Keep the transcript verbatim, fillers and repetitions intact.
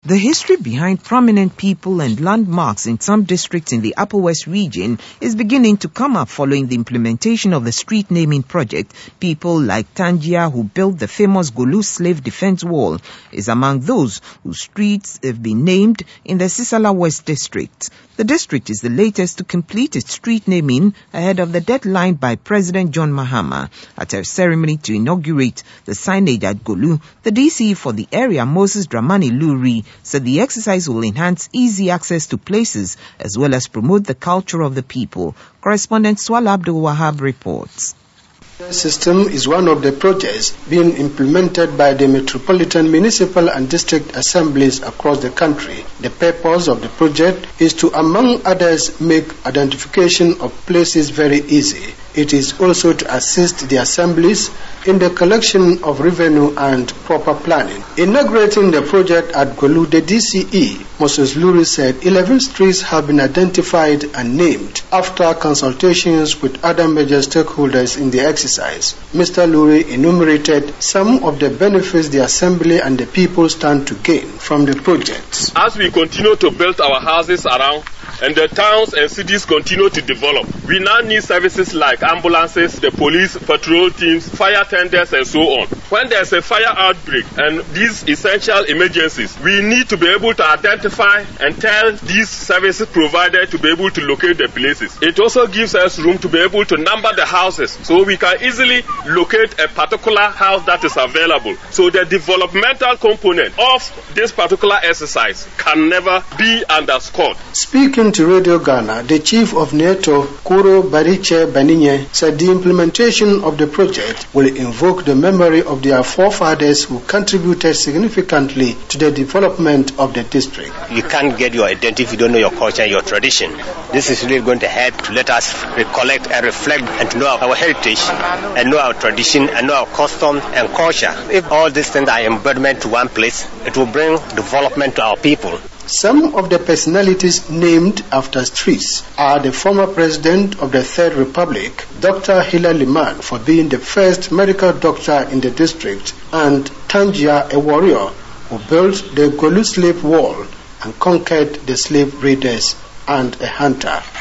The history behind prominent people and landmarks in some districts in the Upper West region is beginning to come up following the implementation of the street naming project. People like Tangia, who built the famous Golu slave defense wall, is among those whose streets have been named in the Sisala West district. The district is the latest to complete its street naming ahead of the deadline by President John Mahama. At a ceremony to inaugurate the signage at Golu, the D C for the area, Moses Dramani Luri, said the exercise will enhance easy access to places as well as promote the culture of the people. Correspondent Swala Abdul Wahab reports. The system is one of the projects being implemented by the metropolitan, municipal and district assemblies across the country. The purpose of the project is to, among others, make identification of places very easy. It is also to assist the assemblies in the collection of revenue and proper planning. Inaugurating the project at Golu, the D C E, Moses Luri said eleven streets have been identified and named after consultations with other major stakeholders in the exercise. Mister Luri enumerated some of the benefits the assembly and the people stand to gain from the project. As we continue to build our houses around and the towns and cities continue to develop, we now need services like ambulances, the police, patrol teams, fire tenders, and so on. When there's a fire outbreak and these essential emergencies, we need to be able to identify and tell these services provided to be able to locate the places. It also gives us room to be able to number the houses so we can easily locate a particular house that is available. So the developmental component of this particular exercise can never be underscored. Speaking to Radio Ghana, the chief of NATO, Kuro Bariche Baninye, said the implementation of the project will invoke the memory of their forefathers who contributed significantly to the development of the district. You can't get your identity if you don't know your culture and your tradition. This is really going to help to let us recollect and reflect and to know our heritage and know our tradition and know our custom and culture. If all these things are embodiment to one place, it will bring development to our people. Some of the personalities named after streets are the former president of the Third Republic, Doctor Hila Liman, for being the first medical doctor in the district, and Tangia, a warrior who built the Golu slave wall and conquered the slave raiders, and a hunter.